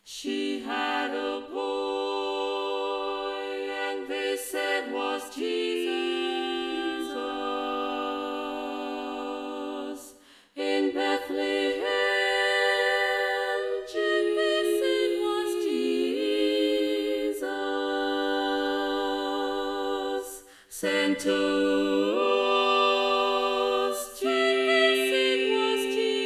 She had a boy, and they said was Jesus. In Bethlehem, they said was Jesus. Sent to us, Jesus was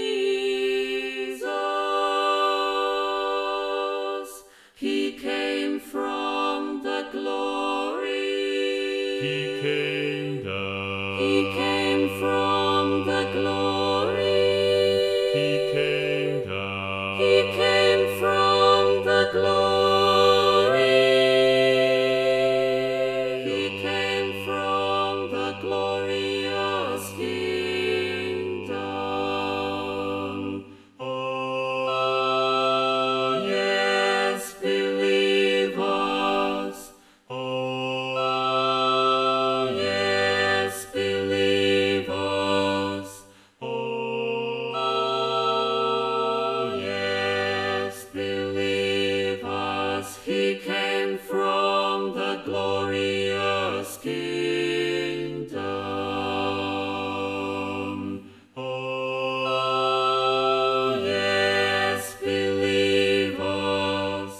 Jesus. He came from the glory. He came down. He came from the glory. He came down. He came from the glory. He came from the glorious kingdom. Oh, yes, believers. Oh, yes, believers. Oh, yes, believers. He came from the glorious kingdom. Oh, yes, believers.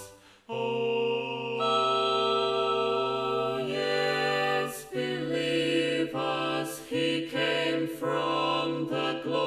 Oh, yes, believers. He came from the glory.